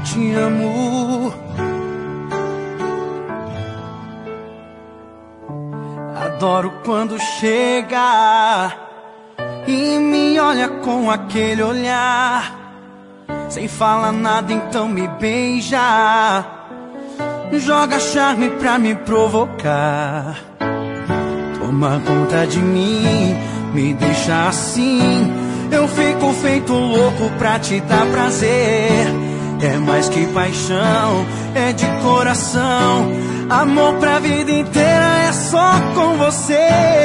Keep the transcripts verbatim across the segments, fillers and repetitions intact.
te amo. Adoro quando chega e me olha com aquele olhar, sem falar nada, então me beija, joga charme pra me provocar. Toma conta de mim, me deixa assim, eu fico feito louco pra te dar prazer. É mais que paixão, é de coração, amor pra vida inteira, é só com você.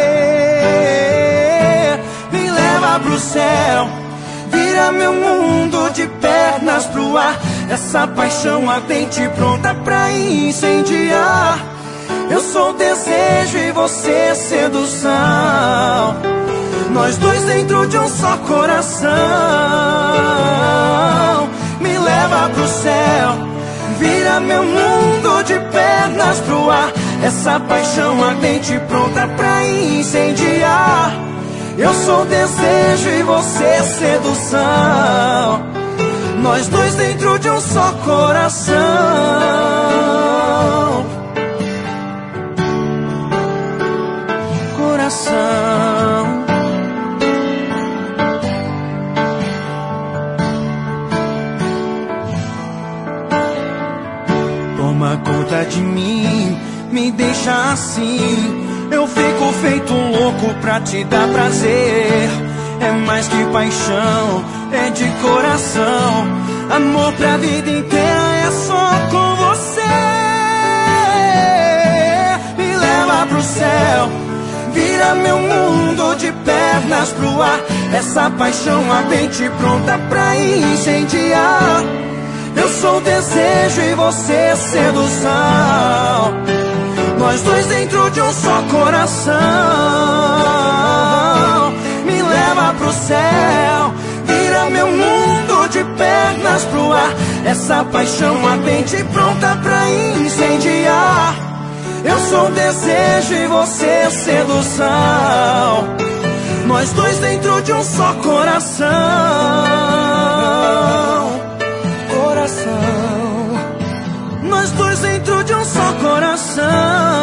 Me leva pro céu, vira meu mundo de pernas pro ar. Essa paixão ardente pronta pra incendiar. Eu sou desejo e você sedução, nós dois dentro de um só coração. Me leva pro céu, vira meu mundo de pernas pro ar. Essa paixão ardente pronta pra incendiar. Eu sou desejo e você sedução, nós dois dentro de um só coração. Coração. Toma conta de mim, me deixa assim, eu fico feito louco pra te dar prazer. É mais que paixão, é de coração, amor pra vida inteira, é só com você. Me leva pro céu, vira meu mundo de pernas pro ar. Essa paixão ardente pronta pra incendiar. Eu sou desejo e você sedução, nós dois dentro de um só coração. Me leva pro céu, vira meu mundo de pernas pro ar. Essa paixão ardente pronta pra incendiar. Eu sou desejo e você sedução, nós dois dentro de um só coração. Coração, nós dois dentro de um só coração.